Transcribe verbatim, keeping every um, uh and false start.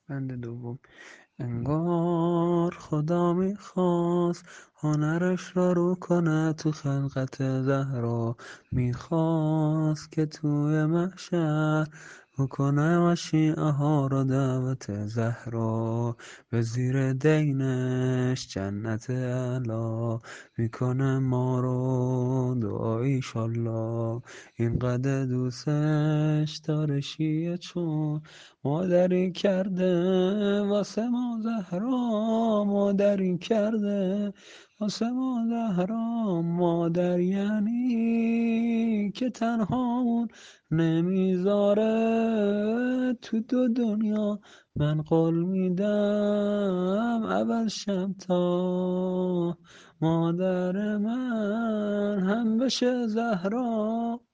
بند دوم. انگار خدا میخواست هنرش را رو کنه تو خلقت زهرا، میخواست که توی محشر بکنه مشیعه ها را دعوت زهرا، به زیر دینش جنت اعلا میکنه ما رو دعا ایشالله. اینقدر دوستش داره شیعه چون مادری کرده واسه ما زهرا، مادری کرده واسه ما زهرا. مادر یعنی که تنهامون نمیذاره تو دو دنیا. من قول میدم اول شم تا مادر من هم بشه زهرا.